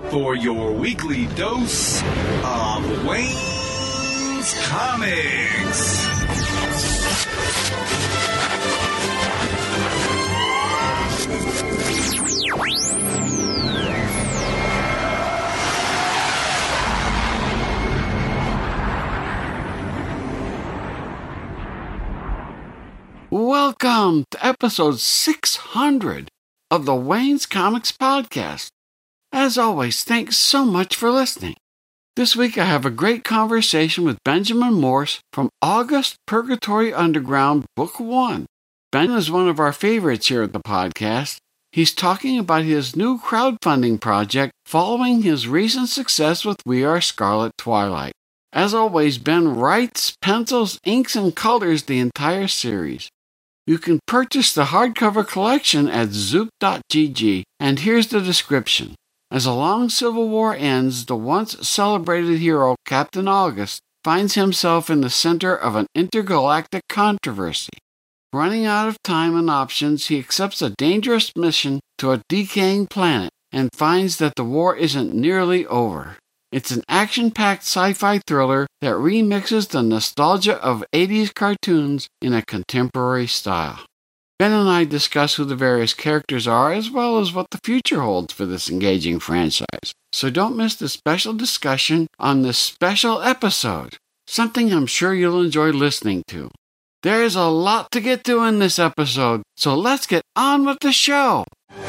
for your weekly dose of Wayne's Comics. Welcome to episode 600 of the Wayne's Comics podcast. As always, thanks so much for listening. This week I have a great conversation with Benjamin Morse from August Purgatory Underground, Book 1. Ben is one of our favorites here at the podcast. He's talking about his new crowdfunding project following his recent success with We Are Scarlet Twilight. As always, Ben writes, pencils, inks, and colors the entire series. You can purchase the hardcover collection at zoop.gg, and here's the description. As a long civil war ends, the once celebrated hero, Captain August, finds himself in the center of an intergalactic controversy. Running out of time and options, he accepts a dangerous mission to a decaying planet and finds that the war isn't nearly over. It's an action-packed sci-fi thriller that remixes the nostalgia of 80s cartoons in a contemporary style. Ben and I discuss who the various characters are as well as what the future holds for this engaging franchise. So don't miss the special discussion on this special episode, something I'm sure you'll enjoy listening to. There's a lot to get to in this episode, so let's get on with the show.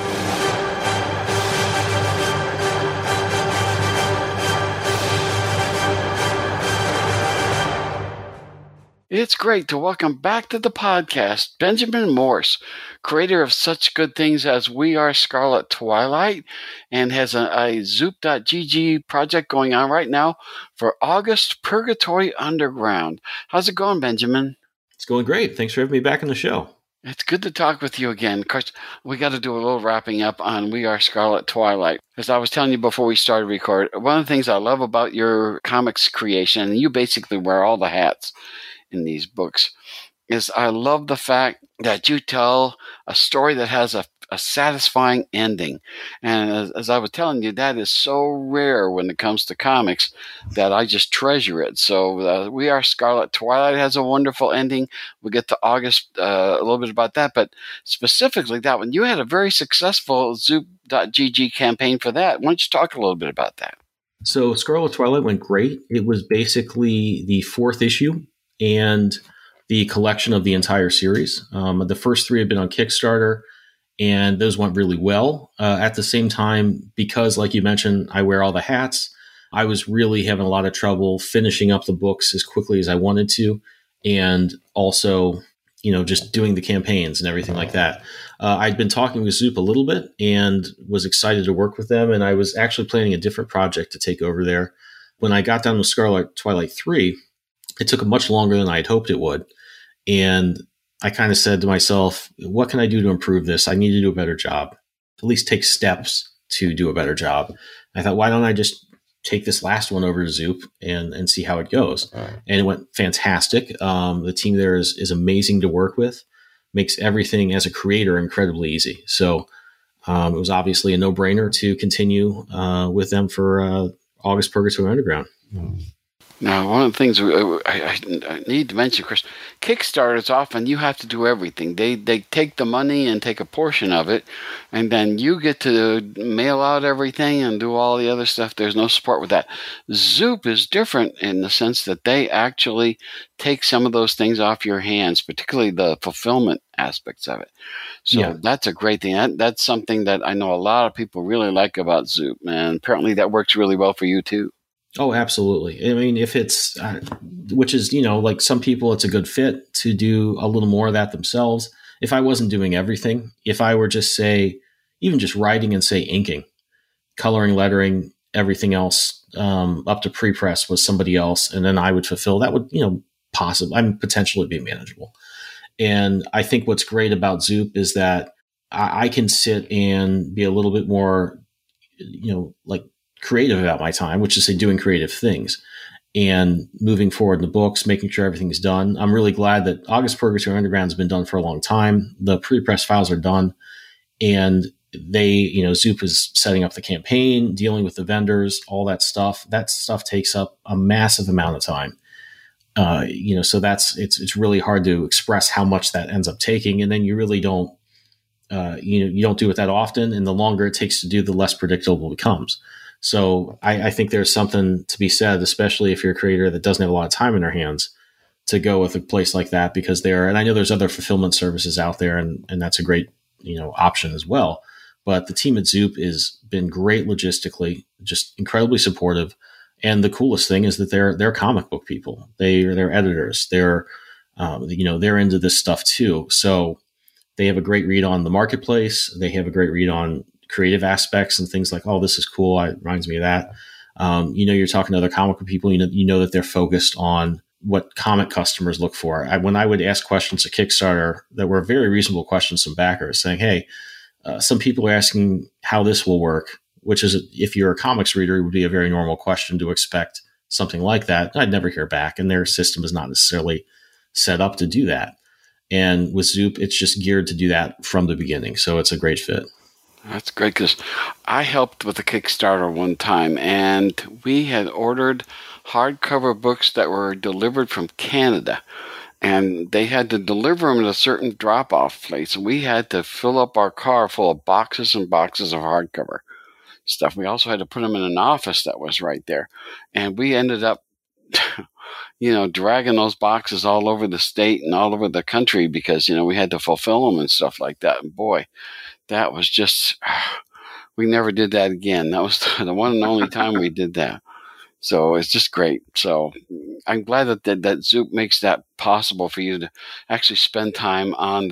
It's great to welcome back to the podcast Benjamin Morse, creator of such good things as We Are Scarlet Twilight, and has a Zoop.gg project going on right now for August Purgatory Underground. How's it going, Benjamin? It's going great. Thanks for having me back on the show. It's good to talk with you again. Of course, we got to do a little wrapping up on We Are Scarlet Twilight. As I was telling you before we started record, one of the things I love about your comics creation, and you basically wear all the hats in these books, is I love the fact that you tell a story that has a satisfying ending. And as I was telling you, that is so rare when it comes to comics that I just treasure it. So We Are Scarlet Twilight has a wonderful ending. We'll get to August, a little bit about that, but specifically that one, you had a very successful Zoop.gg campaign for that. Why don't you talk a little bit about that? So Scarlet Twilight went great. It was basically the fourth issue and the collection of the entire series. The first three had been on Kickstarter, and those went really well. At the same time, because, like you mentioned, I wear all the hats, I was really having a lot of trouble finishing up the books as quickly as I wanted to, and also, just doing the campaigns and everything like that. I'd been talking with Zoop a little bit and was excited to work with them, and I was actually planning a different project to take over there. When I got down to Scarlet Twilight 3, it took much longer than I had hoped it would. And I kind of said to myself, what can I do to improve this? I need to do a better job, at least take steps to do a better job. I thought, why don't I just take this last one over to Zoop and see how it goes? Right. And it went fantastic. The team there is amazing to work with, makes everything as a creator incredibly easy. So it was obviously a no-brainer to continue with them for August Purgatory Underground. Now, one of the things I need to mention, Chris, Kickstarters, often you have to do everything. They take the money and take a portion of it, and then you get to mail out everything and do all the other stuff. There's no support with that. Zoop is different in the sense that they actually take some of those things off your hands, particularly the fulfillment aspects of it. So That's a great thing. That's something that I know a lot of people really like about Zoop, and apparently that works really well for you too. Oh, absolutely. I mean, if it's, which is, like some people, it's a good fit to do a little more of that themselves. If I wasn't doing everything, if I were just even just writing and inking, coloring, lettering, everything else, up to pre-press was somebody else, and then I would fulfill, that would, potentially be manageable. And I think what's great about Zoop is that I can sit and be a little bit more, creative about my time, which is doing creative things and moving forward in the books, making sure everything's done. I'm really glad that August Purgatory Underground has been done for a long time. The pre-press files are done, and Zoop is setting up the campaign, dealing with the vendors, all that stuff. That stuff takes up a massive amount of time. So it's really hard to express how much that ends up taking. And then you really don't, you don't do it that often. And the longer it takes to do, the less predictable it becomes. So I think there's something to be said, especially if you're a creator that doesn't have a lot of time in their hands, to go with a place like that, because and I know there's other fulfillment services out there, and that's a great, option as well. But the team at Zoop has been great logistically, just incredibly supportive. And the coolest thing is that they're comic book people. They're editors. They're into this stuff too. So they have a great read on the marketplace. They have a great read on creative aspects and things like, oh, this is cool. It reminds me of that. You're talking to other comic book people. You know that they're focused on what comic customers look for. When I would ask questions to Kickstarter that were very reasonable questions from backers, saying, hey, some people are asking how this will work, which is, if you're a comics reader, it would be a very normal question to expect something like that. I'd never hear back, and their system is not necessarily set up to do that. And with Zoop, it's just geared to do that from the beginning. So it's a great fit. That's great, because I helped with a Kickstarter one time, and we had ordered hardcover books that were delivered from Canada, and they had to deliver them at a certain drop-off place, and we had to fill up our car full of boxes and boxes of hardcover stuff. We also had to put them in an office that was right there, and we ended up dragging those boxes all over the state and all over the country, because we had to fulfill them and stuff like that. And boy, that was just, we never did that again. That was the one and only time we did that. So it's just great. So I'm glad that Zoop makes that possible for you to actually spend time on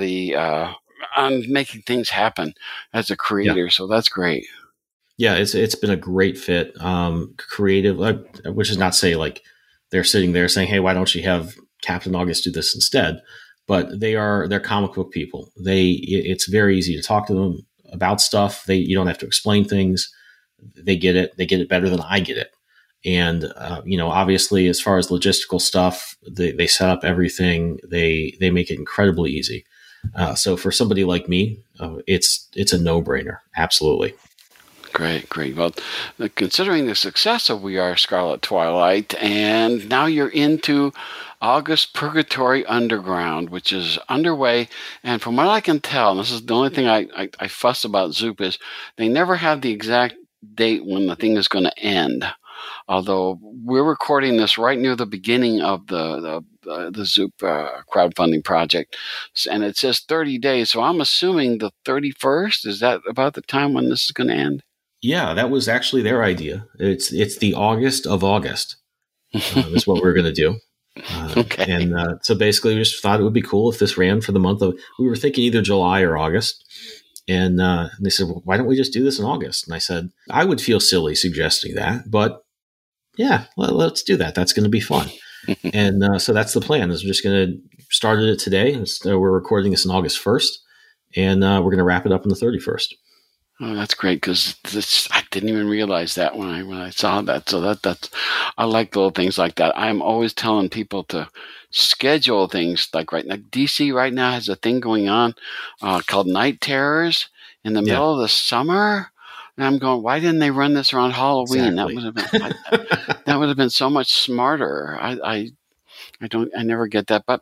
on making things happen as a creator. Yeah. So that's great. Yeah, it's been a great fit. Creative, which is not say like they're sitting there saying, hey, why don't you have Captain August do this instead? But they're comic book people. It's very easy to talk to them about stuff. You don't have to explain things. They get it. They get it better than I get it. And, obviously, as far as logistical stuff, they set up everything. They make it incredibly easy. So for somebody like me, it's a no-brainer. Absolutely. Great. Well, considering the success of We Are Scarlet Twilight, and now you're into August Purgatory Underground, which is underway. And from what I can tell, and this is the only thing I fuss about Zoop, is they never have the exact date when the thing is going to end. Although we're recording this right near the beginning of the Zoop crowdfunding project, and it says 30 days. So I'm assuming the 31st, is that about the time when this is going to end? Yeah, that was actually their idea. It's the August of August. Is what we're going to do. Okay. And so basically, we just thought it would be cool if this ran for the month of. We were thinking either July or August. And they said, well, why don't we just do this in August? And I said, I would feel silly suggesting that, but yeah, let's do that. That's going to be fun. And so that's the plan. Is we're just going to start it today. We're recording this on August 1st, and we're going to wrap it up on the 31st. Oh, that's great, because I didn't even realize that when I saw that. So that's I like little things like that. I'm always telling people to schedule things like right now. DC right now has a thing going on called Night Terrors in the middle of the summer. And I'm going, why didn't they run this around Halloween? Exactly. That would have been so much smarter. I never get that, but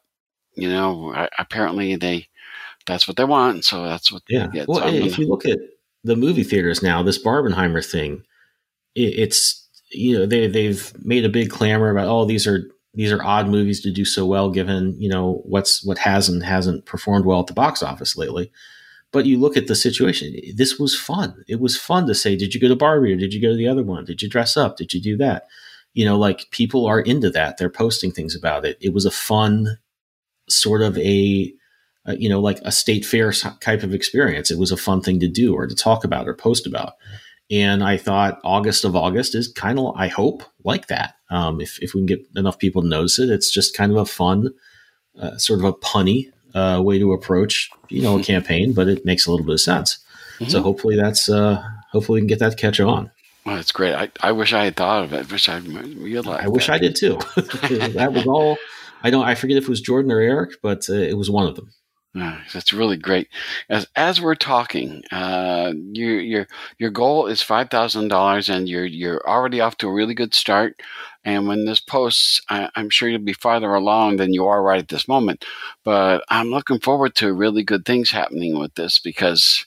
apparently that's what they want, so that's what they get. Well, so if you look at the movie theaters now, this Barbenheimer thing, it's they've made a big clamor about, these are odd movies to do so well given what has and hasn't performed well at the box office lately. But you look at the situation, this was fun. It was fun to say, did you go to Barbie, or did you go to the other one? Did you dress up? Did you do that? People are into that. They're posting things about it. It was a fun sort of like a state fair type of experience. It was a fun thing to do or to talk about or post about. And I thought August of August is kind of, I hope, like that. If we can get enough people to notice it, it's just kind of a fun, sort of a punny way to approach, a campaign, but it makes a little bit of sense. Mm-hmm. So hopefully hopefully we can get that to catch on. Well, that's great. I wish I had thought of it. Wish I realized. I wish I did too. That was all. I forget if it was Jordan or Eric, but it was one of them. That's really great. As we're talking, your goal is $5,000, and you're already off to a really good start. And when this posts, I'm sure you'll be farther along than you are right at this moment. But I'm looking forward to really good things happening with this, because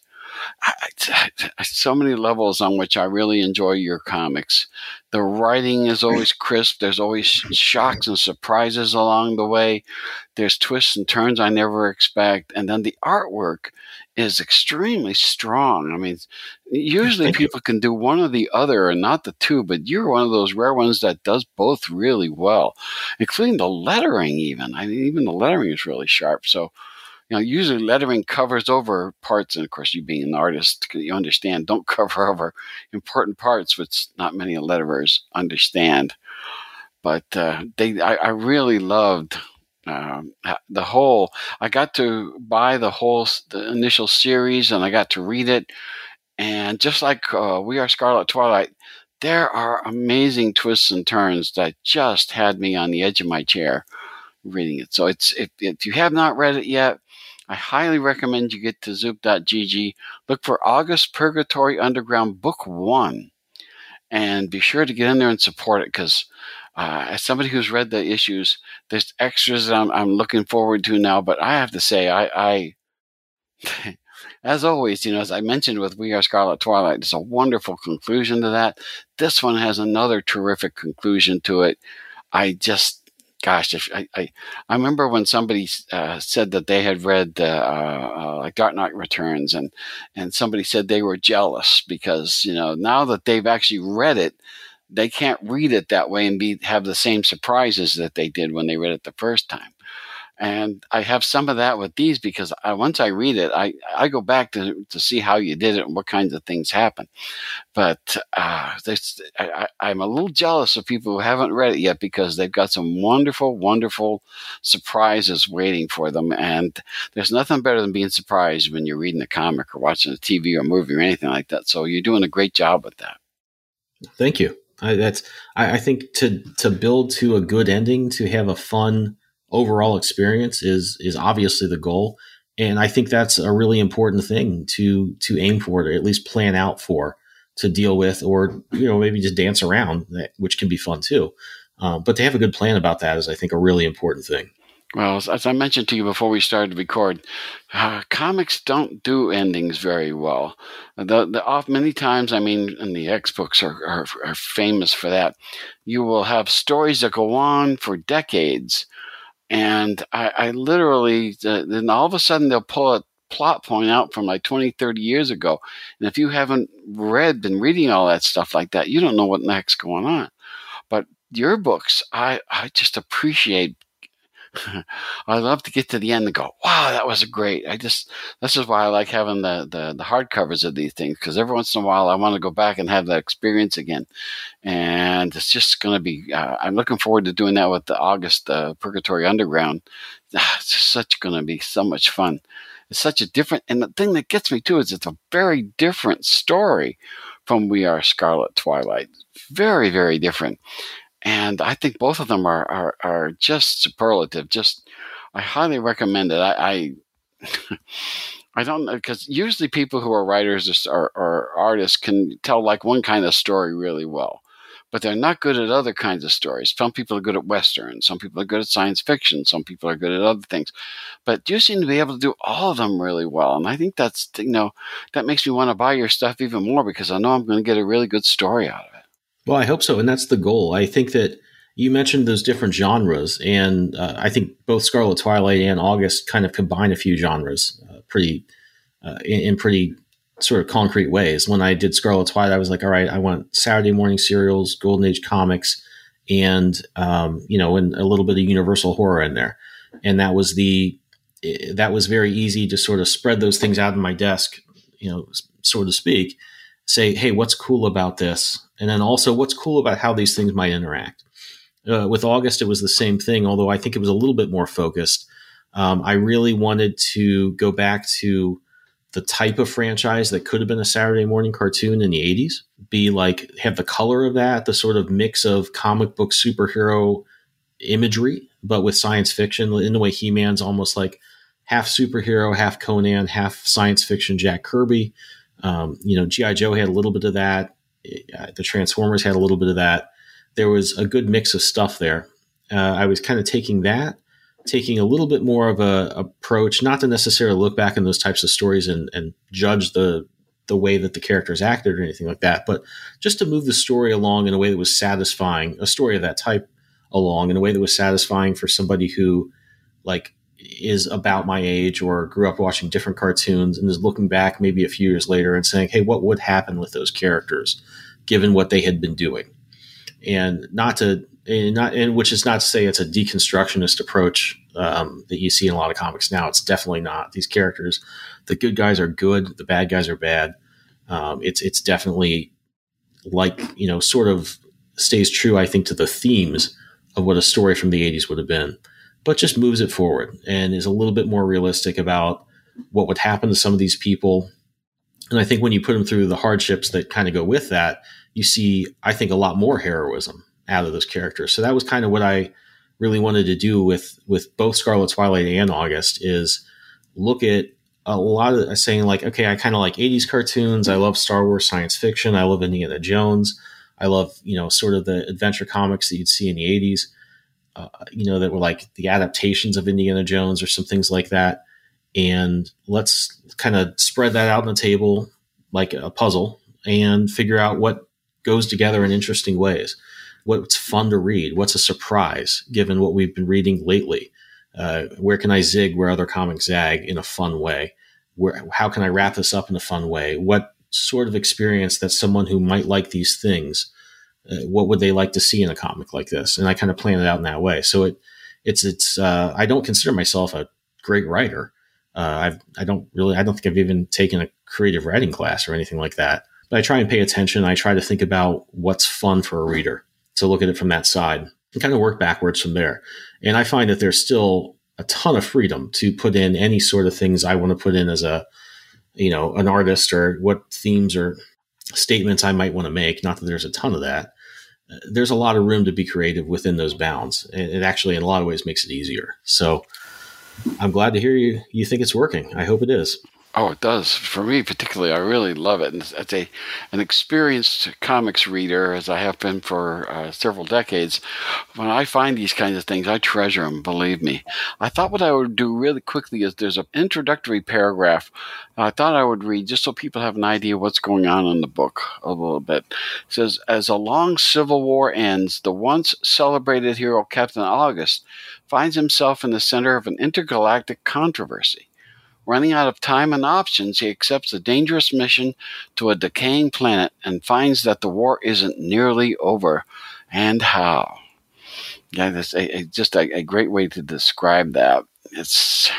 so many levels on which I really enjoy your comics. The writing is always crisp. There's always shocks and surprises along the way. There's twists and turns I never expect. And then the artwork is extremely strong. I mean, usually people can do one or the other and not the two, but you're one of those rare ones that does both really well, including the lettering even. I mean, even the lettering is really sharp. So, usually lettering covers over parts, and of course, you being an artist, you understand, don't cover over important parts, which not many letterers understand. But I really loved the whole. I got to buy the initial series, and I got to read it. And just like We Are Scarlet Twilight, there are amazing twists and turns that just had me on the edge of my chair reading it. So if you have not read it yet, I highly recommend you get to Zoop.gg, look for August Purgatory Underground Book 1, and be sure to get in there and support it, because as somebody who's read the issues, there's extras that I'm looking forward to now. But I have to say, I as always, as I mentioned with We Are Scarlet Twilight, it's a wonderful conclusion to that. This one has another terrific conclusion to it. Gosh, I remember when somebody said that they had read like Dark Knight Returns, and somebody said they were jealous because now that they've actually read it, they can't read it that way and have the same surprises that they did when they read it the first time. And I have some of that with these, because once I read it, I go back to see how you did it and what kinds of things happen. But I'm a little jealous of people who haven't read it yet, because they've got some wonderful, wonderful surprises waiting for them. And there's nothing better than being surprised when you're reading a comic or watching a TV or movie or anything like that. So you're doing a great job with that. Thank you. I think to build to a good ending, to have a fun overall experience is obviously the goal. And I think that's a really important thing to aim for, or at least plan out for, to deal with, or, maybe just dance around, which can be fun too. But to have a good plan about that is, I think, a really important thing. Well, as I mentioned to you before we started to record, comics don't do endings very well. Many times, and the X books are famous for that. You will have stories that go on for decades. And I literally, then all of a sudden they'll pull a plot point out from like 20, 30 years ago. And if you haven't been reading all that stuff like that, you don't know what the heck's going on. But your books, I just appreciate. I love to get to the end and go, wow, that was great. This is why I like having the hardcovers of these things, because every once in a while I want to go back and have that experience again. And it's just going to be, I'm looking forward to doing that with the August Purgatory Underground. It's going to be so much fun. It's such a different, and the thing that gets me too is it's a very different story from We Are Scarlet Twilight. Very, very different. And I think both of them are just superlative. I highly recommend it. I don't know, because usually people who are writers or artists can tell like one kind of story really well, but they're not good at other kinds of stories. Some people are good at Western. Some people are good at science fiction. Some people are good at other things. But you seem to be able to do all of them really well. And I think that makes me want to buy your stuff even more, because I know I'm going to get a really good story out of it. Well, I hope so. And that's the goal. I think that you mentioned those different genres, and I think both Scarlet Twilight and August kind of combine a few genres in pretty sort of concrete ways. When I did Scarlet Twilight, I was like, all right, I want Saturday morning serials, Golden Age comics, and and a little bit of Universal horror in there. And that was very easy to sort of spread those things out on my desk, so to speak, say, hey, what's cool about this? And then also, what's cool about how these things might interact? With August, it was the same thing, although I think it was a little bit more focused. I really wanted to go back to the type of franchise that could have been a Saturday morning cartoon in the 80s, have the color of that, the sort of mix of comic book superhero imagery, but with science fiction, in the way He-Man's almost like half superhero, half Conan, half science fiction Jack Kirby. G.I. Joe had a little bit of that. The Transformers had a little bit of that. There was a good mix of stuff there. I was kind of taking a little bit more of a approach, not to necessarily look back in those types of stories and judge the way that the characters acted or anything like that, but just to move the story along in a way that was satisfying, a story of that type along in a way that was satisfying for somebody who like is about my age or grew up watching different cartoons and is looking back maybe a few years later and saying, hey, what would happen with those characters given what they had been doing? And which is not to say it's a deconstructionist approach that you see in a lot of comics now. It's definitely not. These characters, the good guys are good, the bad guys are bad. It's definitely like, sort of stays true, I think, to the themes of what a story from the 80s would have been, but just moves it forward and is a little bit more realistic about what would happen to some of these people. And I think when you put them through the hardships that kind of go with that, you see, I think, a lot more heroism out of those characters. So that was kind of what I really wanted to do with both Scarlet Twilight and August, is look at a lot of saying like, okay, I kind of like 80s cartoons. I love Star Wars science fiction. I love Indiana Jones. I love, sort of the adventure comics that you'd see in the 80s, that were like the adaptations of Indiana Jones or some things like that. And let's kind of spread that out on the table like a puzzle and figure out what goes together in interesting ways. What's fun to read? What's a surprise given what we've been reading lately? Where can I zig where other comics zag in a fun way? How can I wrap this up in a fun way? What sort of experience that someone who might like these things, what would they like to see in a comic like this? And I kind of plan it out in that way. So it's I don't consider myself a great writer. I don't think I've even taken a creative writing class or anything like that, but I try and pay attention. I try to think about what's fun for a reader, to look at it from that side and kind of work backwards from there. And I find that there's still a ton of freedom to put in any sort of things I want to put in as an artist, or what themes or statements I might want to make. Not that there's a ton of that. There's a lot of room to be creative within those bounds. And it actually, in a lot of ways, makes it easier. So I'm glad to hear you think it's working. I hope it is. Oh, it does. For me, particularly, I really love it. And as an experienced comics reader, as I have been for several decades, when I find these kinds of things, I treasure them, believe me. I thought what I would do really quickly is there's an introductory paragraph I thought I would read just so people have an idea what's going on in the book a little bit. It says, as a long civil war ends, the once celebrated hero Captain August finds himself in the center of an intergalactic controversy. Running out of time and options, he accepts a dangerous mission to a decaying planet and finds that the war isn't nearly over. And how? Yeah, that's just a great way to describe that. It's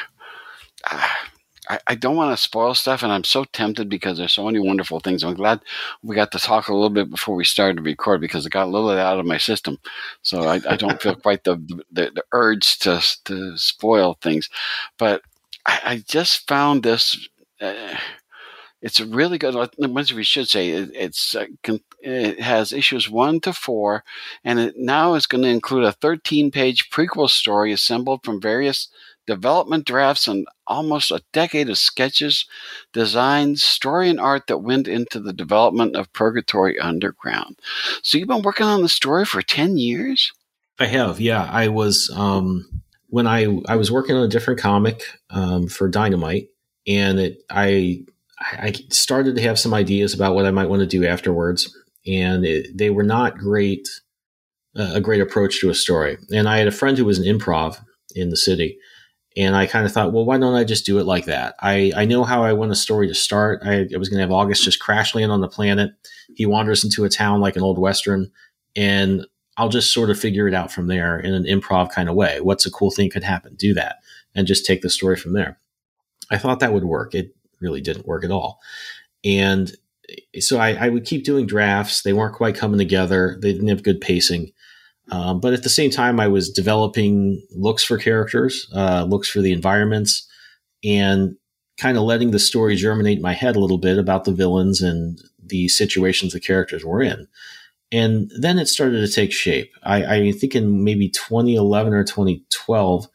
I don't want to spoil stuff, and I'm so tempted because there's so many wonderful things. I'm glad we got to talk a little bit before we started to record, because it got a little bit out of my system. So I don't feel quite the urge to spoil things. But I just found this. It's a really good. We should say it has issues 1 to 4, and it now is going to include a 13-page prequel story assembled from various development drafts and almost a decade of sketches, designs, story, and art that went into the development of Purgatory Underground. So you've been working on the story for 10 years? I have, yeah. I was when I was working on a different comic for Dynamite, and I started to have some ideas about what I might want to do afterwards, and they were not great, a great approach to a story. And I had a friend who was an improv in the city, and I kind of thought, well, why don't I just do it like that? I know how I want a story to start. I was going to have August just crash land on the planet. He wanders into a town like an old Western, and I'll just sort of figure it out from there in an improv kind of way. What's a cool thing could happen? Do that and just take the story from there. I thought that would work. It really didn't work at all. And so I would keep doing drafts. They weren't quite coming together. They didn't have good pacing. But at the same time, I was developing looks for characters, looks for the environments, and kind of letting the story germinate in my head a little bit about the villains and the situations the characters were in. And then it started to take shape. I think in maybe 2011 or 2012,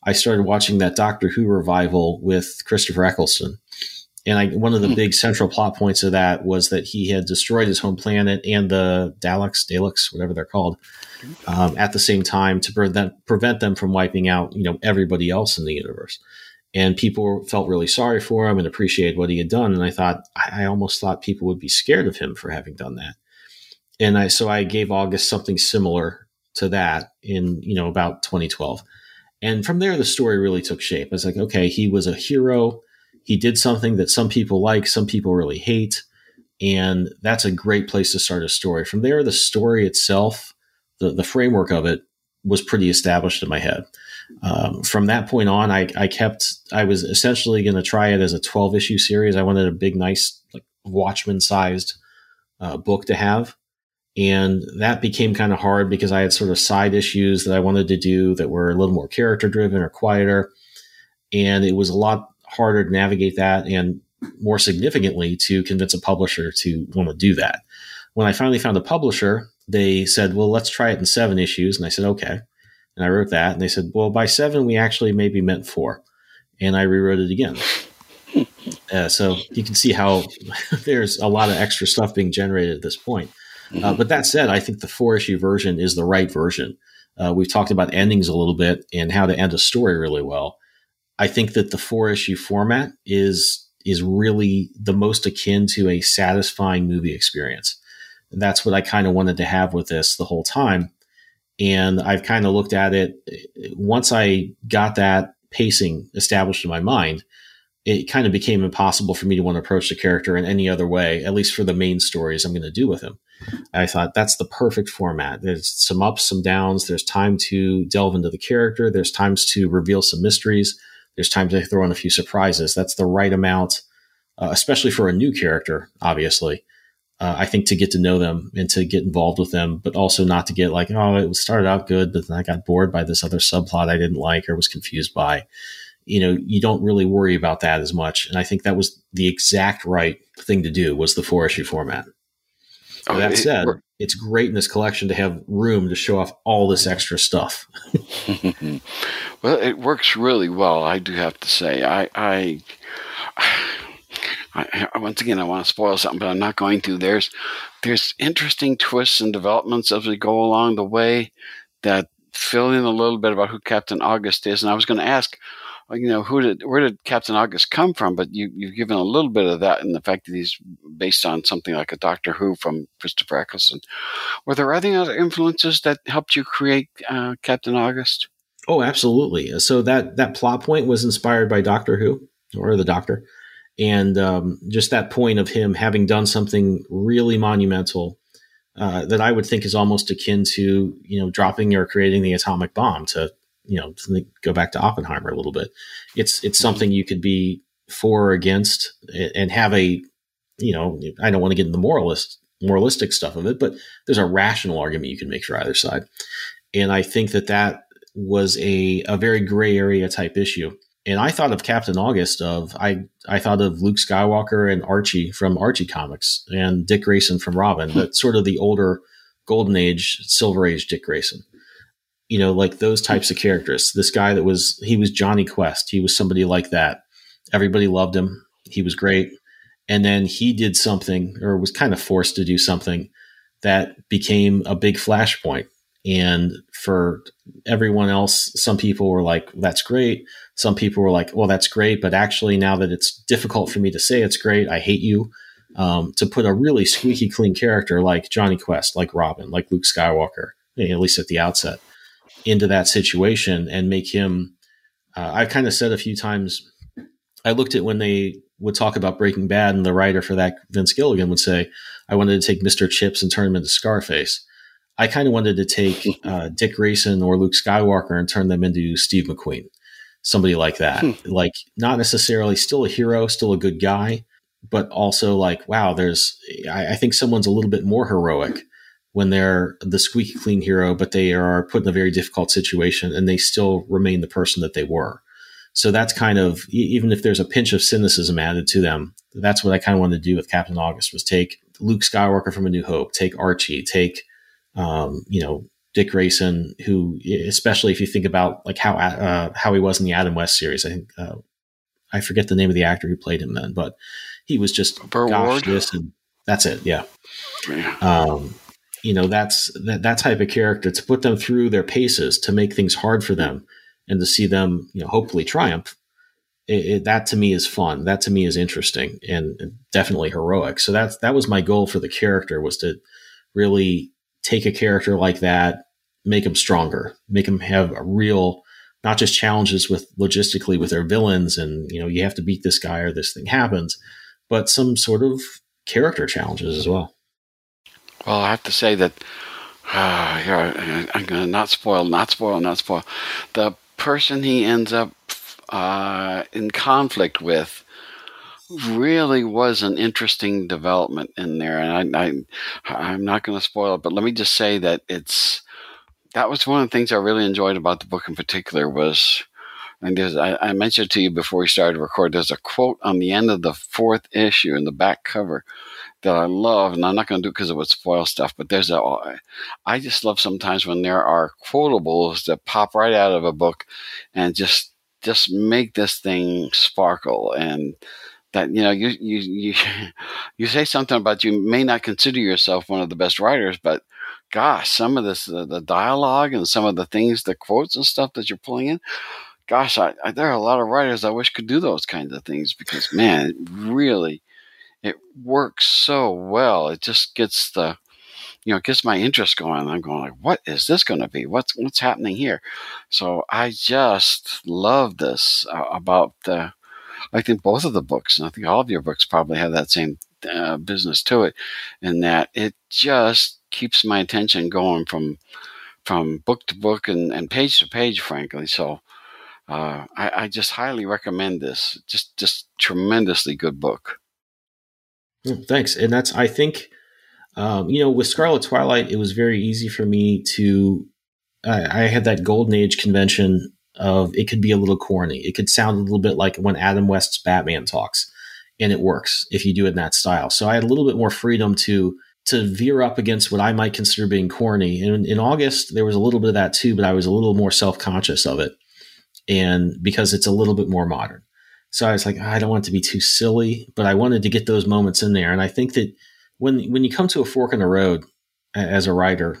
I started watching that Doctor Who revival with Christopher Eccleston. And one of the big central plot points of that was that he had destroyed his home planet and the Daleks, whatever they're called, at the same time to prevent them from wiping out, everybody else in the universe. And people felt really sorry for him and appreciated what he had done. And I almost thought people would be scared of him for having done that. And so I gave August something similar to that in, about 2012. And from there, the story really took shape. I was like, okay, he was a hero. He did something that some people like, some people really hate. And that's a great place to start a story. From there, the story itself, the framework of it was pretty established in my head. From that point on, I was essentially going to try it as a 12-issue series. I wanted a big, nice, like Watchmen-sized book to have. And that became kind of hard because I had sort of side issues that I wanted to do that were a little more character-driven or quieter. And it was a lot harder to navigate that, and more significantly, to convince a publisher to want to do that. When I finally found a publisher, they said, well, let's try it in 7 issues. And I said, okay. And I wrote that. And they said, well, by 7, we actually maybe meant 4. And I rewrote it again. So you can see how there's a lot of extra stuff being generated at this point. But that said, I think the 4-issue version is the right version. We've talked about endings a little bit and how to end a story really well. I think that the 4-issue format is really the most akin to a satisfying movie experience. That's what I kind of wanted to have with this the whole time. And I've kind of looked at it. Once I got that pacing established in my mind, it kind of became impossible for me to want to approach the character in any other way, at least for the main stories I'm going to do with him. I thought that's the perfect format. There's some ups, some downs. There's time to delve into the character. There's times to reveal some mysteries. There's time to throw in a few surprises. That's the right amount, especially for a new character, obviously. I think to get to know them and to get involved with them, but also not to get like, oh, it started out good, but then I got bored by this other subplot I didn't like or was confused by. You don't really worry about that as much. And I think that was the exact right thing to do, was the 4-issue format. That said, it's great in this collection to have room to show off all this extra stuff. Well, it works really well, I do have to say. I once again, I want to spoil something, but I'm not going to. There's interesting twists and developments as we go along the way that fill in a little bit about who Captain August is. And I was going to ask, where did Captain August come from? But you've given a little bit of that in the fact that he's based on something like a Doctor Who from Christopher Eccleston. Were there any other influences that helped you create Captain August? Oh, absolutely. So that plot point was inspired by Doctor Who, or the Doctor. And just that point of him having done something really monumental that I would think is almost akin to, dropping or creating the atomic bomb, to go back to Oppenheimer a little bit. It's something you could be for or against and have I don't want to get into the moralistic stuff of it, but there's a rational argument you can make for either side. And I think that was a very gray area type issue. And I thought of Captain August I thought of Luke Skywalker and Archie from Archie Comics and Dick Grayson from Robin, but sort of the older Golden Age, Silver Age Dick Grayson. Like those types of characters. This guy he was Johnny Quest. He was somebody like that. Everybody loved him. He was great. And then he did something, or was kind of forced to do something, that became a big flashpoint. And for everyone else, some people were like, that's great. Some people were like, well, that's great, but actually now that it's difficult for me to say it's great, I hate you. To put a really squeaky clean character like Johnny Quest, like Robin, like Luke Skywalker, at least at the outset, into that situation and make him, I've kind of said a few times, I looked at when they would talk about Breaking Bad and the writer for that, Vince Gilligan, would say, I wanted to take Mr. Chips and turn him into Scarface. I kind of wanted to take Dick Grayson or Luke Skywalker and turn them into Steve McQueen, somebody like that. Like, not necessarily still a hero, still a good guy, but also like, wow, I think someone's a little bit more heroic when they're the squeaky clean hero, but they are put in a very difficult situation and they still remain the person that they were. So that's kind of, even if there's a pinch of cynicism added to them, that's what I kind of wanted to do with Captain August, was take Luke Skywalker from A New Hope, take Archie, take, Dick Grayson, who, especially if you think about like how he was in the Adam West series, I think I forget the name of the actor who played him then, but he was just Burt Ward. this and that's it. Yeah. That's that type of character, to put them through their paces, to make things hard for them, and to see them, hopefully triumph. That to me is fun. That to me is interesting and definitely heroic. So that was my goal for the character, was to really take a character like that, make them stronger, make them have a real, not just challenges logistically with their villains and, you have to beat this guy or this thing happens, but some sort of character challenges as well. Well, I have to say that, here, I'm going to not spoil. The person he ends up in conflict with really was an interesting development in there, and I'm not going to spoil it, but let me just say that that was one of the things I really enjoyed about the book in particular was, and I mentioned to you before we started to record, there's a quote on the end of the 4th issue in the back cover that I love, and I'm not going to do it because it would spoil stuff, but I just love sometimes when there are quotables that pop right out of a book and just make this thing sparkle. And that, you say something about, you may not consider yourself one of the best writers, but gosh, some of this, the dialogue and some of the things, the quotes and stuff that you're pulling in, gosh, there are a lot of writers I wish could do those kinds of things, because man, it works so well. It just gets gets my interest going. I'm going like, what is this going to be? What's happening here? So I just love this about I think both of the books, and I think all of your books probably have that same business to it, in that it just keeps my attention going from book to book and page to page, frankly. So I just highly recommend this. Just tremendously good book. Thanks. And that's, I think, with Scarlet Twilight, it was very easy for me to, I had that golden age convention of, it could be a little corny. It could sound a little bit like when Adam West's Batman talks, and it works if you do it in that style. So I had a little bit more freedom to veer up against what I might consider being corny. And in August, there was a little bit of that too, but I was a little more self-conscious of it. And because it's a little bit more modern. So I was like, I don't want it to be too silly, but I wanted to get those moments in there. And I think that when you come to a fork in the road as a writer,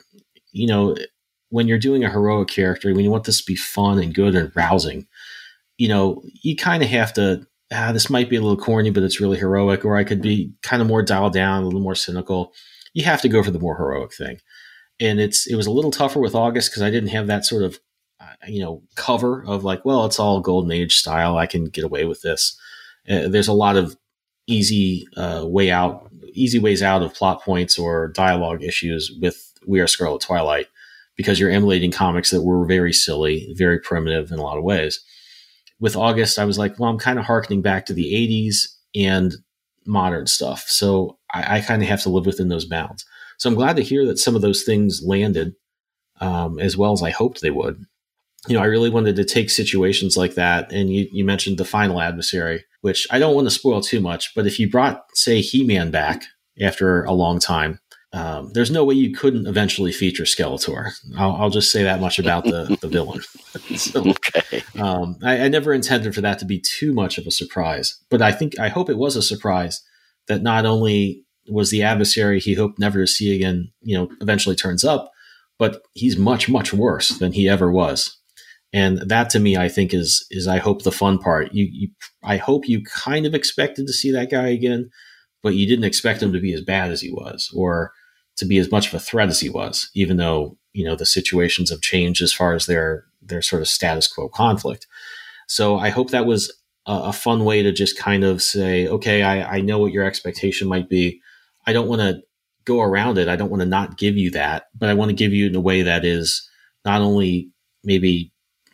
when you're doing a heroic character, when you want this to be fun and good and rousing, you kind of have to, this might be a little corny, but it's really heroic, or I could be kind of more dialed down, a little more cynical. You have to go for the more heroic thing. And it was a little tougher with August because I didn't have that sort of, cover of like, well, it's all golden age style, I can get away with this. There's a lot of easy ways out of plot points or dialogue issues with We Are Scarlet Twilight, because you're emulating comics that were very silly, very primitive in a lot of ways. With August, I was like, well, I'm kind of hearkening back to the 80s and modern stuff. So I kind of have to live within those bounds. So I'm glad to hear that some of those things landed as well as I hoped they would. I really wanted to take situations like that. And you mentioned the final adversary, which I don't want to spoil too much, but if you brought, say, He-Man back after a long time, there's no way you couldn't eventually feature Skeletor. I'll just say that much about the villain. So, okay. I never intended for that to be too much of a surprise, but I hope it was a surprise that not only was the adversary he hoped never to see again, eventually turns up, but he's much, much worse than he ever was. And that to me, I think is I hope the fun part. I hope you kind of expected to see that guy again, but you didn't expect him to be as bad as he was, or to be as much of a threat as he was, even though, the situations have changed as far as their sort of status quo conflict. So I hope that was a fun way to just kind of say, okay, I know what your expectation might be. I don't want to go around it. I don't want to not give you that, but I want to give you in a way that is not only maybe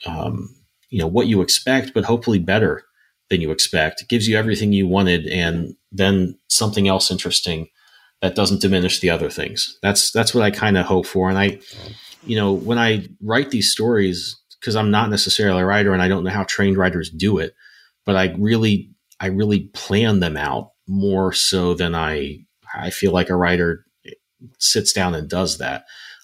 what you expect, but hopefully better than you expect. It gives you everything you wanted, and then something else interesting that doesn't diminish the other things. That's what I kind of hope for. And when I write these stories, because I'm not necessarily a writer and I don't know how trained writers do it, but I really plan them out more so than I feel like a writer sits down and does that.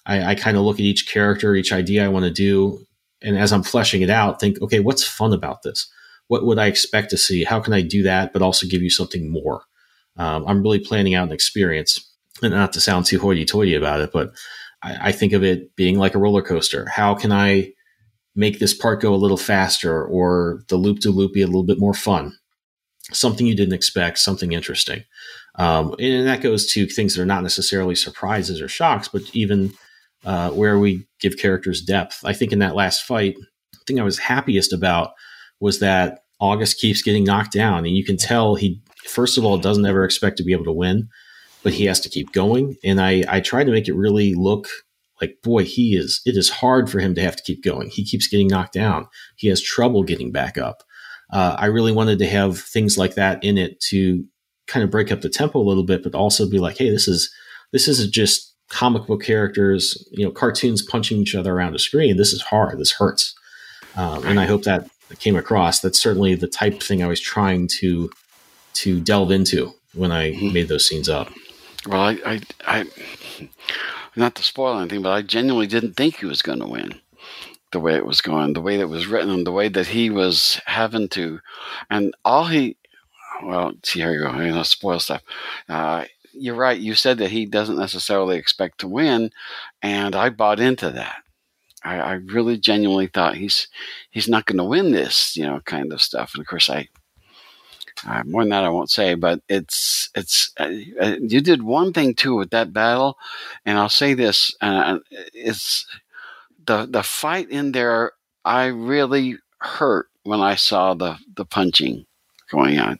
I kind of look at each character, each idea I want to do. And as I'm fleshing it out, think, okay, what's fun about this? What would I expect to see? How can I do that, but also give you something more? I'm really planning out an experience, and not to sound too hoity-toity about it, but I think of it being like a roller coaster. How can I make this part go a little faster, or the loop-de-loop be a little bit more fun? Something you didn't expect, something interesting. And that goes to things that are not necessarily surprises or shocks, but even where we give characters depth. I think in that last fight, the thing I was happiest about was that August keeps getting knocked down, and you can tell he, first of all, doesn't ever expect to be able to win, but he has to keep going. And I tried to make it really look like, boy, it is hard for him to have to keep going. He keeps getting knocked down. He has trouble getting back up. I really wanted to have things like that in it to kind of break up the tempo a little bit, but also be like, hey, this isn't just comic book characters, cartoons punching each other around a screen. This is hard. This hurts. And I hope that came across. That's certainly the type of thing I was trying to delve into when I made those scenes up. Well, I not to spoil anything, but I genuinely didn't think he was going to win. The way it was going, the way that it was written, and the way that he was having to, and here you go. I'm gonna spoil stuff. You're right. You said that he doesn't necessarily expect to win, and I bought into that. I really genuinely thought he's not going to win this, kind of stuff. And of course, more than that I won't say. But it's you did one thing too with that battle, and I'll say this: it's the fight in there. I really hurt when I saw the punching going on.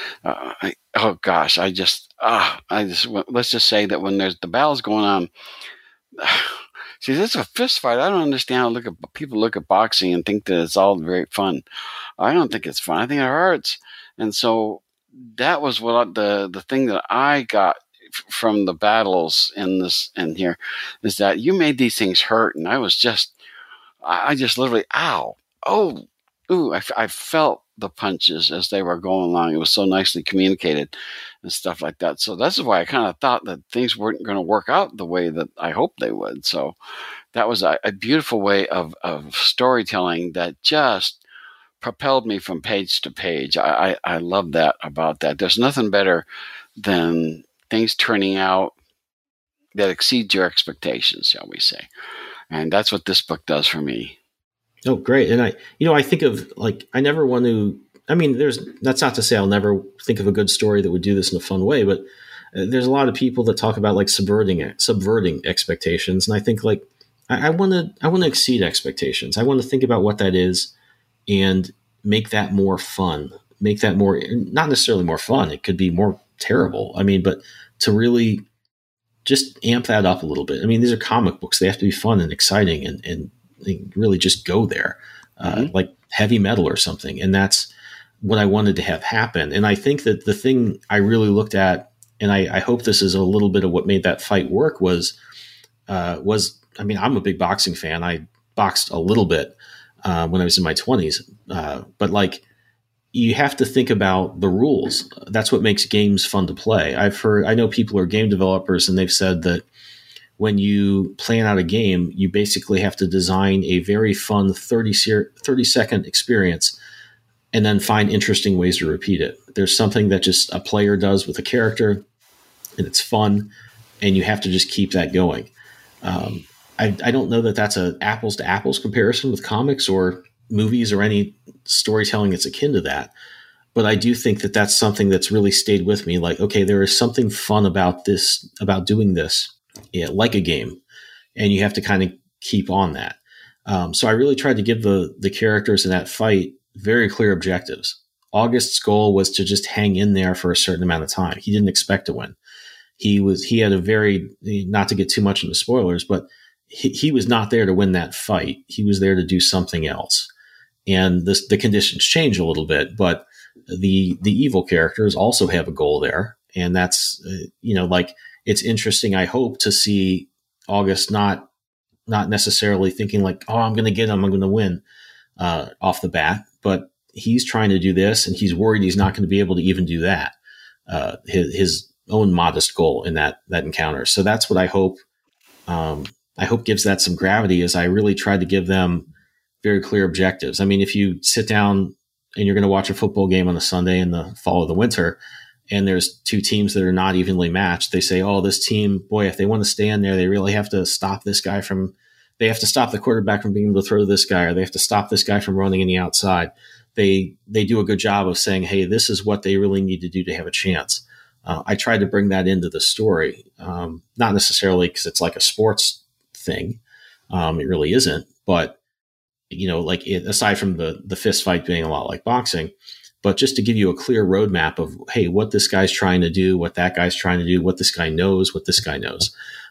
Let's just say that when there's the battles going on. See, this is a fist fight. I don't understand how people look at boxing and think that it's all very fun. I don't think it's fun. I think it hurts. And so that was what the thing that I got from the battles in here is that you made these things hurt. And I just literally, ow, oh, ooh, I felt the punches as they were going along. It was so nicely communicated and stuff like that. So that's why I kind of thought that things weren't going to work out the way that I hoped they would. So that was a beautiful way of storytelling that just propelled me from page to page. I love that about that. There's nothing better than things turning out that exceed your expectations, shall we say. And that's what this book does for me. Oh, great. And I think of I never want to, that's not to say I'll never think of a good story that would do this in a fun way, but there's a lot of people that talk about subverting expectations. And I think I want to exceed expectations. I want to think about what that is and make that more fun, make that more, not necessarily more fun. It could be more terrible. But to really just amp that up a little bit. These are comic books. They have to be fun and exciting and they really just go there, like heavy metal or something. And that's what I wanted to have happen. And I think that the thing I really looked at, and I hope this is a little bit of what made that fight work was I'm a big boxing fan. I boxed a little bit when I was in my 20s. But you have to think about the rules. That's what makes games fun to play. I know people are game developers, and they've said that when you plan out a game, you basically have to design a very fun 30-second experience and then find interesting ways to repeat it. There's something that just a player does with a character, and it's fun, and you have to just keep that going. I don't know that that's an apples to apples comparison with comics or movies or any storytelling that's akin to that. But I do think that that's something that's really stayed with me. Okay, there is something fun about this, about doing this. Yeah, like a game, and you have to kind of keep on that. So I really tried to give the characters in that fight very clear objectives. August's goal was to just hang in there for a certain amount of time. He didn't expect to win. He had a very, not to get too much into spoilers, but he was not there to win that fight. He was there to do something else. And the conditions change a little bit, but the evil characters also have a goal there. And that's, it's interesting. I hope to see August not necessarily thinking I'm going to get him, I'm going to win off the bat, but he's trying to do this, and he's worried he's not going to be able to even do that. His own modest goal in that encounter. So that's what I hope I hope gives that some gravity, is I really tried to give them very clear objectives. I mean, if you sit down and you're going to watch a football game on a Sunday in the fall or the winter, and there's two teams that are not evenly matched, they say, oh, this team, boy, if they want to stay in there, they really have to stop this guy they have to stop the quarterback from being able to throw to this guy, or they have to stop this guy from running in the outside. They do a good job of saying, hey, this is what they really need to do to have a chance. I tried to bring that into the story, not necessarily because it's like a sports thing. It really isn't. But, aside from the fist fight being a lot like boxing, but just to give you a clear roadmap of, hey, what this guy's trying to do, what that guy's trying to do, what this guy knows, what this guy knows.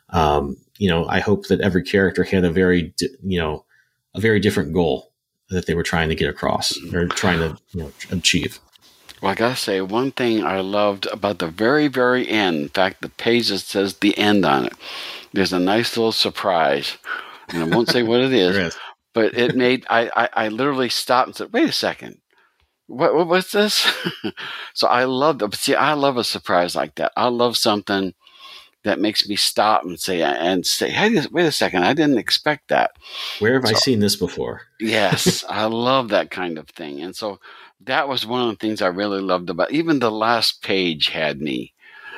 I hope that every character had a very different goal that they were trying to get across or trying to achieve. Well, I gotta say, one thing I loved about the very, very end, in fact, the page that says the end on it, there's a nice little surprise. And I won't say what it is, but it made, I literally stopped and said, wait a second. What's this? So I loved it. But see, I love a surprise like that. I love something that makes me stop and say, hey, wait a second, I didn't expect that. Where have I seen this before? Yes, I love that kind of thing. And so that was one of the things I really loved about, even the last page had me,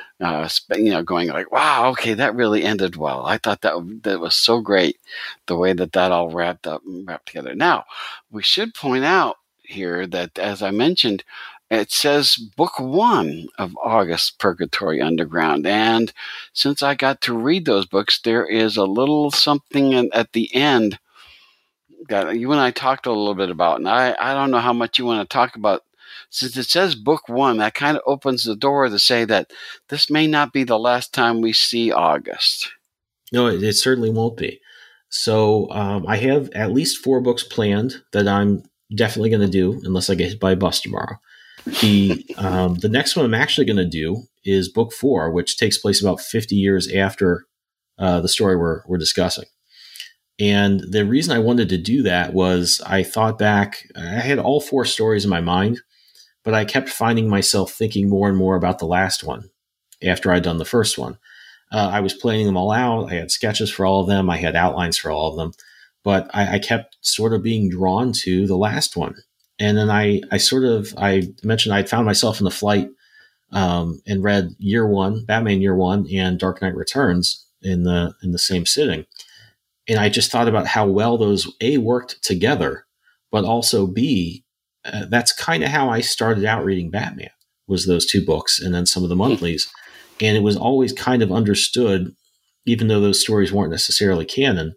going like, wow, okay, that really ended well. I thought that was so great, the way that all wrapped together. Now, we should point out here that, as I mentioned, it says book 1 of August, Purgatory Underground. And since I got to read those books, there is a little something at the end that you and I talked a little bit about. And I don't know how much you want to talk about. Since it says book 1, that kind of opens the door to say that this may not be the last time we see August. No, it certainly won't be. So I have at least 4 books planned that I'm definitely going to do, unless I get hit by a bus tomorrow. The next one I'm actually going to do is book 4, which takes place about 50 years after the story we're discussing. And the reason I wanted to do that was I thought back, I had all 4 stories in my mind, but I kept finding myself thinking more and more about the last one after I'd done the first one. I was planning them all out. I had sketches for all of them. I had outlines for all of them, but I kept sort of being drawn to the last one. And then I mentioned I'd found myself in the flight and read Batman Year One and Dark Knight Returns in the same sitting. And I just thought about how well those A, worked together, but also B, that's kind of how I started out reading Batman, was those 2 books and then some of the monthlies. And it was always kind of understood, even though those stories weren't necessarily canon,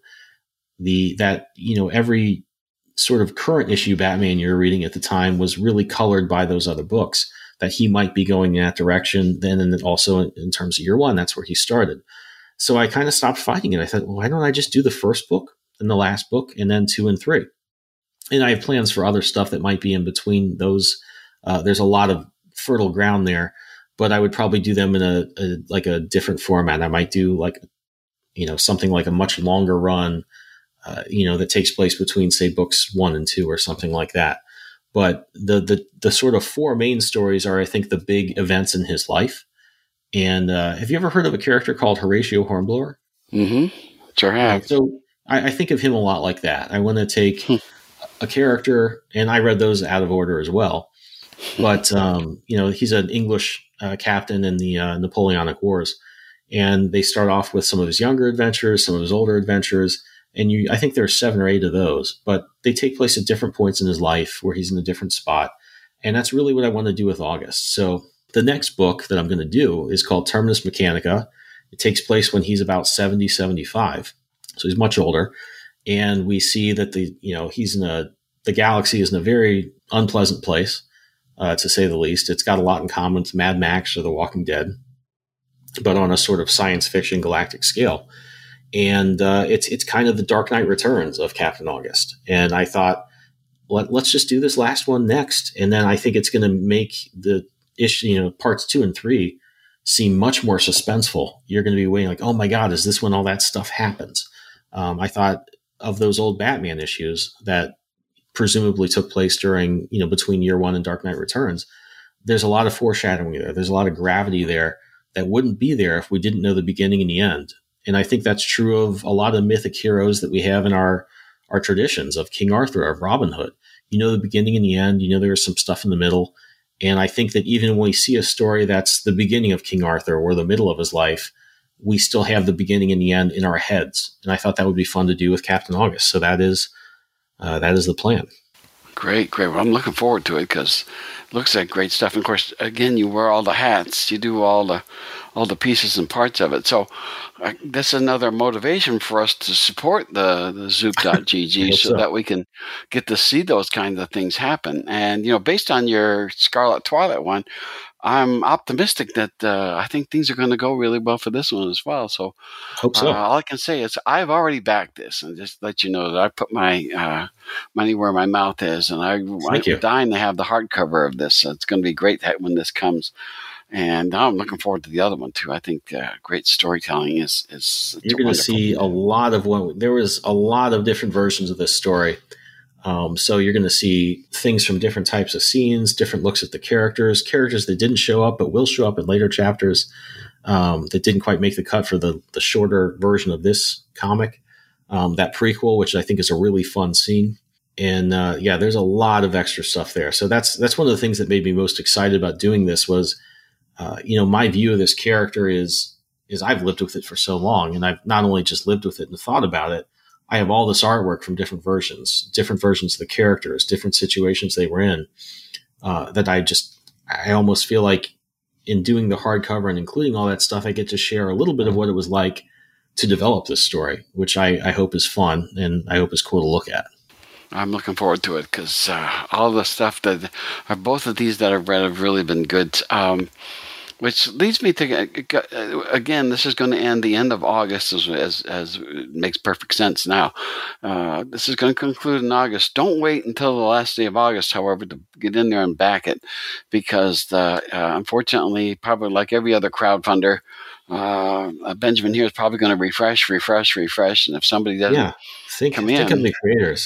that every sort of current issue Batman you're reading at the time was really colored by those other books, that he might be going in that direction. Then, and also in terms of Year One, that's where he started. So I kind of stopped fighting it. I thought, well, why don't I just do the first book and the last book and then 2 and 3? And I have plans for other stuff that might be in between those. There's a lot of fertile ground there, but I would probably do them in a different format. I might do something like a much longer run, that takes place between, say, books 1 and 2 or something like that. But the sort of 4 main stories are, I think, the big events in his life. And have you ever heard of a character called Horatio Hornblower? Mm-hmm. Sure have. So I think of him a lot like that. I want to take a character, and I read those out of order as well. But, he's an English captain in the Napoleonic Wars. And they start off with some of his younger adventures, some of his older adventures. And I think there are 7 or 8 of those, but they take place at different points in his life where he's in a different spot. And that's really what I want to do with August. So the next book that I'm going to do is called Terminus Mechanica. It takes place when he's about 70, 75. So he's much older. And we see that the galaxy is in a very unpleasant place, to say the least. It's got a lot in common with Mad Max or The Walking Dead, but on a sort of science fiction galactic scale. And it's kind of the Dark Knight Returns of Captain August. And I thought, let's just do this last one next. And then I think it's going to make the issue, parts 2 and 3 seem much more suspenseful. You're going to be waiting like, oh my God, is this when all that stuff happens? I thought of those old Batman issues that presumably took place during, between Year One and Dark Knight Returns. There's a lot of foreshadowing there. There's a lot of gravity there that wouldn't be there if we didn't know the beginning and the end. And I think that's true of a lot of mythic heroes that we have in our traditions, of King Arthur, of Robin Hood. You know the beginning and the end. You know there's some stuff in the middle. And I think that even when we see a story that's the beginning of King Arthur or the middle of his life, we still have the beginning and the end in our heads. And I thought that would be fun to do with Captain August. So that is the plan. Great. Well, I'm looking forward to it because it looks like great stuff. And of course, again, you wear all the hats. You do all the pieces and parts of it. So that's another motivation for us to support the Zoop.gg so that we can get to see those kinds of things happen. And, based on your Scarlet Twilight one, I'm optimistic that I think things are going to go really well for this one as well. So, hope so. All I can say is I've already backed this, and just let you know that I put my money where my mouth is, and I'm dying to have the hardcover of this. So it's going to be great when this comes. And I'm looking forward to the other one too. I think great storytelling is. You're going to see a lot of there was a lot of different versions of this story. So you're going to see things from different types of scenes, different looks at the characters that didn't show up but will show up in later chapters that didn't quite make the cut for the shorter version of this comic, that prequel, which I think is a really fun scene. And there's a lot of extra stuff there. So that's one of the things that made me most excited about doing this was, my view of this character is I've lived with it for so long, and I've not only just lived with it and thought about it, I have all this artwork from different versions of the characters, different situations they were in, that I almost feel like in doing the hardcover and including all that stuff, I get to share a little bit of what it was like to develop this story, which I hope is fun and I hope is cool to look at. I'm looking forward to it because all the stuff that both of these that I've read have really been good. Which leads me to, again, this is going to end the end of August, as it makes perfect sense now. This is going to conclude in August. Don't wait until the last day of August, however, to get in there and back it, because unfortunately, probably like every other crowdfunder, Benjamin here is probably going to refresh, and if somebody doesn't think of the creators.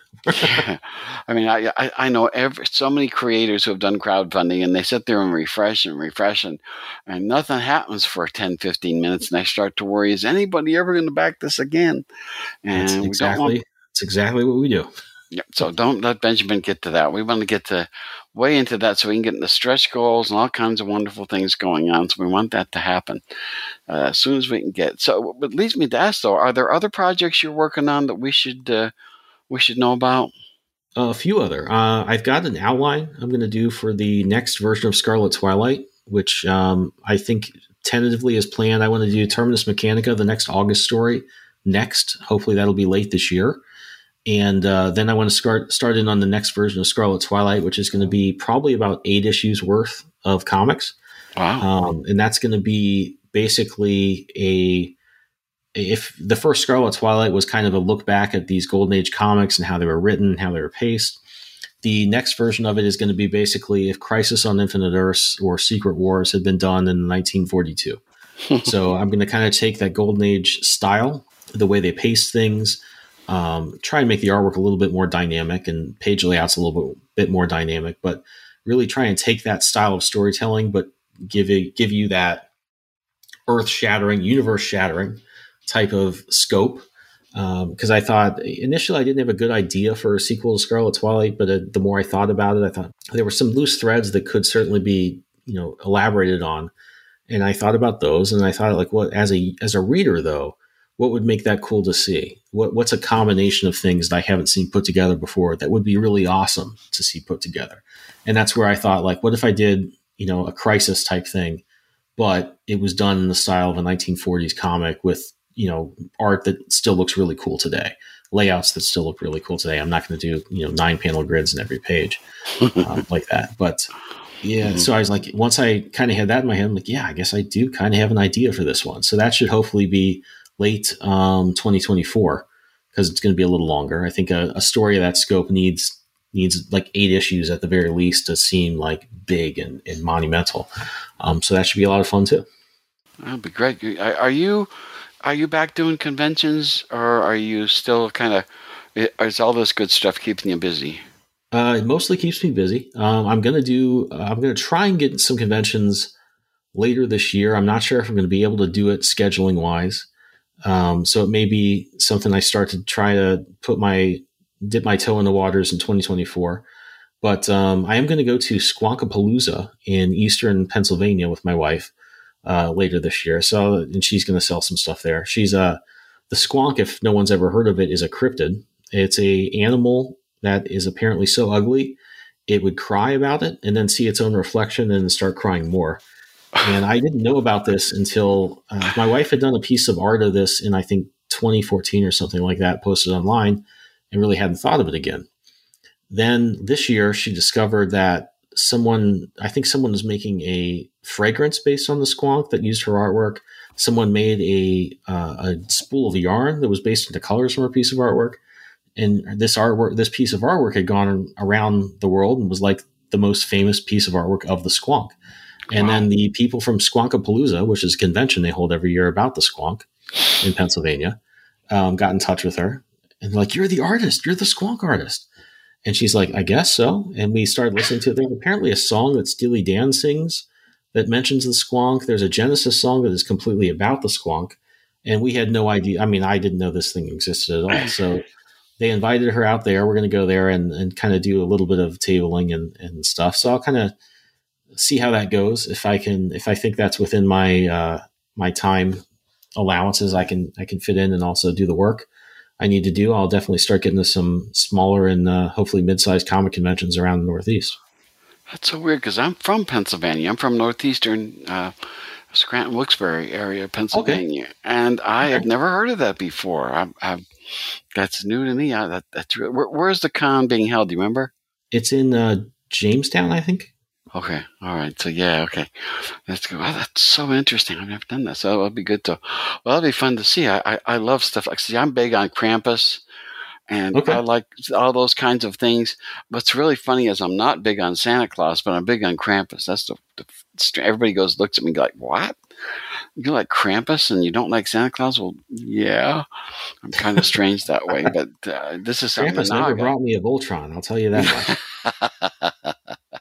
I mean, I know so many creators who have done crowdfunding, and they sit there and refresh and nothing happens for 10, 15 minutes, and I start to worry, is anybody ever going to back this again? And that's exactly what we do. Yeah, so don't let Benjamin get to that. We want to get way into that so we can get into stretch goals and all kinds of wonderful things going on. So we want that to happen as soon as we can get. So it leads me to ask, though, are there other projects you're working on that we should know about? A few other. I've got an outline I'm going to do for the next version of Scarlet Twilight, which I think tentatively is planned. I want to do Terminus Mechanica, the next August story, next. Hopefully that'll be late this year. And then I want to start in on the next version of Scarlet Twilight, which is going to be probably about 8 issues worth of comics. Wow. And that's going to be basically if the first Scarlet Twilight was kind of a look back at these Golden Age comics and how they were written, how they were paced, the next version of it is going to be basically if Crisis on Infinite Earths or Secret Wars had been done in 1942. So I'm going to kind of take that Golden Age style, the way they pace things, try and make the artwork a little bit more dynamic and page layouts a little bit more dynamic, but really try and take that style of storytelling, but give you that earth-shattering, universe-shattering type of scope. Because I thought initially I didn't have a good idea for a sequel to Scarlet Twilight, but the more I thought about it, I thought there were some loose threads that could certainly be elaborated on, and I thought about those, and I thought like, what as a reader though, what would make that cool to see? What's a combination of things that I haven't seen put together before that would be really awesome to see put together? And that's where I thought, like, what if I did, a Crisis type thing, but it was done in the style of a 1940s comic with, art that still looks really cool today, layouts that still look really cool today. I'm not going to do, 9-panel grids in every page like that. But yeah, So I was like, once I kind of had that in my head, I'm like, yeah, I guess I do kind of have an idea for this one. So that should hopefully be late 2024, because it's going to be a little longer. I think a story of that scope needs like 8 issues at the very least to seem like big and monumental. So that should be a lot of fun too. That'll be great. Are you back doing conventions, or are you still is all this good stuff keeping you busy? It mostly keeps me busy. I'm going to try and get some conventions later this year. I'm not sure if I'm going to be able to do it scheduling wise. So it may be something I start to try to dip my toe in the waters in 2024. But I am going to go to Squonkapalooza in eastern Pennsylvania with my wife later this year. And she's going to sell some stuff there. She's the squonk, if no one's ever heard of it, is a cryptid. It's a animal that is apparently so ugly it would cry about it and then see its own reflection and start crying more. And I didn't know about this until my wife had done a piece of art of this in, I think, 2014 or something like that, posted online, and really hadn't thought of it again. Then this year, she discovered that someone was making a fragrance based on the squonk that used her artwork. Someone made a spool of yarn that was based on the colors from her piece of artwork. And this piece of artwork had gone around the world and was like the most famous piece of artwork of the squonk. And then the people from Squonkapalooza, which is a convention they hold every year about the squonk in Pennsylvania, got in touch with her and like, "You're the artist. You're the squonk artist." And she's like, "I guess so." And we started listening to it. There's apparently a song that Steely Dan sings that mentions the squonk. There's a Genesis song that is completely about the squonk. And we had no idea. I mean, I didn't know this thing existed at all. So they invited her out there. We're going to go there and kind of do a little bit of tabling and stuff. So I'll kind of see how that goes. If I think that's within my my time allowances, I can fit in and also do the work I need to do. I'll definitely start getting to some smaller and hopefully mid-sized comic conventions around the Northeast. That's so weird because I'm from Pennsylvania. I'm from northeastern Scranton, Wilkes-Barre area of Pennsylvania, and I have never heard of that before. That's new to me. That's where's the con being held? Do you remember? It's in Jamestown, I think. Okay. All right. So yeah. Okay. That's good. Wow, that's so interesting. I've never done that. So it'll be good to. Well, it'll be fun to see. I love stuff like. See, I'm big on Krampus, and I like all those kinds of things. What's really funny is I'm not big on Santa Claus, but I'm big on Krampus. That's everybody looks at me like, "What? You like Krampus and you don't like Santa Claus?" Well, yeah, I'm kind of strange that way. But this is something. Krampus never brought me a Voltron. I'll tell you that much.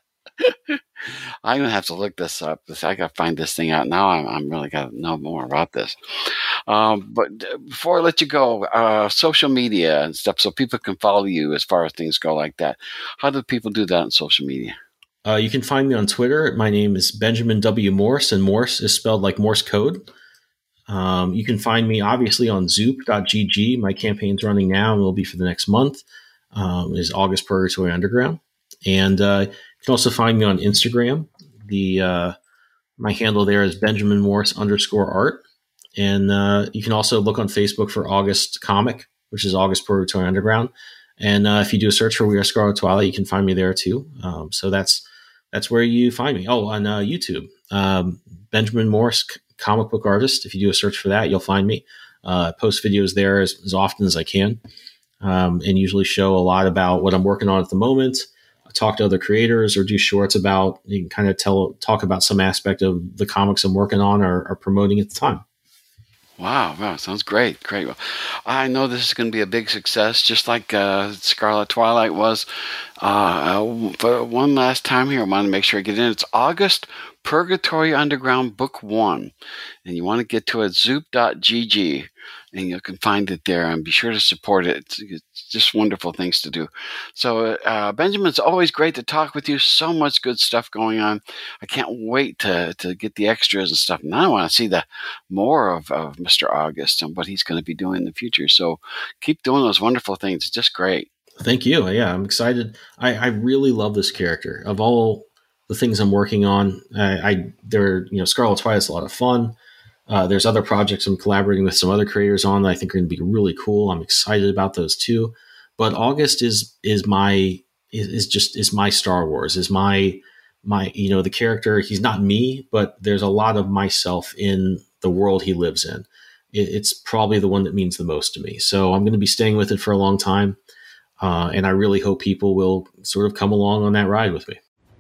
I'm going to have to look this up. I got to find this thing out now. I'm really got to know more about this. But before I let you go, social media and stuff, so people can follow you as far as things go like that. How do people do that on social media? You can find me on Twitter. My name is Benjamin W. Morse, and Morse is spelled like Morse code. You can find me obviously on zoop.gg. My campaign's running now and will be for the next month. Is August Purgatory Underground. And you can also find me on Instagram. My handle there is Benjamin Morse _art. And you can also look on Facebook for August Comic, which is August Purgatory Underground. And if you do a search for We Are Scarlet Twilight, you can find me there too. So that's where you find me. Oh, on YouTube, Benjamin Morse Comic Book Artist. If you do a search for that, you'll find me. I post videos there as often as I can, and usually show a lot about what I'm working on at the moment. Talk to other creators or do shorts about, you can kind of talk about some aspect of the comics I'm working on or promoting at the time. Wow. Sounds great. Well, I know this is going to be a big success, just like Scarlet Twilight was. For one last time here, I want to make sure I get in. It's August Purgatory Underground Book 1. And you want to get to it, zoop.gg. And you can find it there and be sure to support it. It's just wonderful things to do. So, Benjamin, it's always great to talk with you. So much good stuff going on. I can't wait to get the extras and stuff. Now I want to see the more of Mr. August and what he's going to be doing in the future. So keep doing those wonderful things. It's just great. Thank you. Yeah, I'm excited. I really love this character. Of all the things I'm working on, Scarlet Twilight's a lot of fun. There's other projects I'm collaborating with some other creators on that I think are going to be really cool. I'm excited about those too. But August is my Star Wars, is my the character. He's not me, but there's a lot of myself in the world he lives in. It's probably the one that means the most to me. So I'm going to be staying with it for a long time. And I really hope people will sort of come along on that ride with me.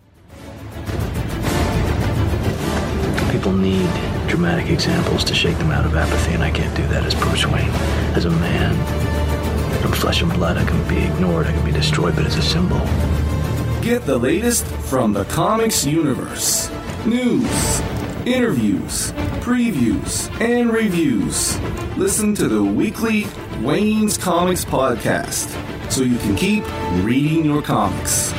People need dramatic examples to shake them out of apathy, and I can't do that as Bruce Wayne. As a man, I'm flesh and blood. I can be ignored, I can be destroyed, but as a symbol. Get the latest from the comics universe. News, interviews, previews, and reviews. Listen to the weekly Wayne's Comics Podcast so you can keep reading your comics.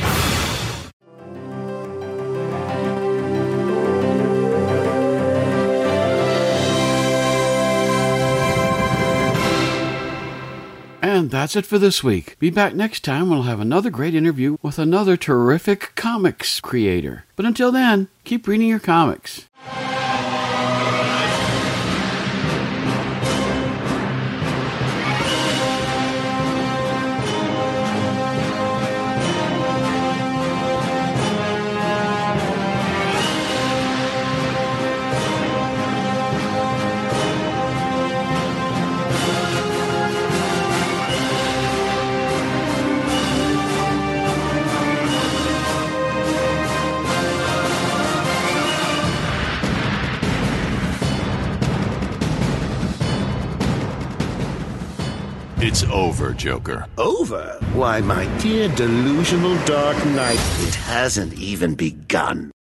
And that's it for this week. Be back next time when we'll have another great interview with another terrific comics creator. But until then, keep reading your comics. It's over, Joker. Over? Why, my dear delusional Dark Knight, it hasn't even begun.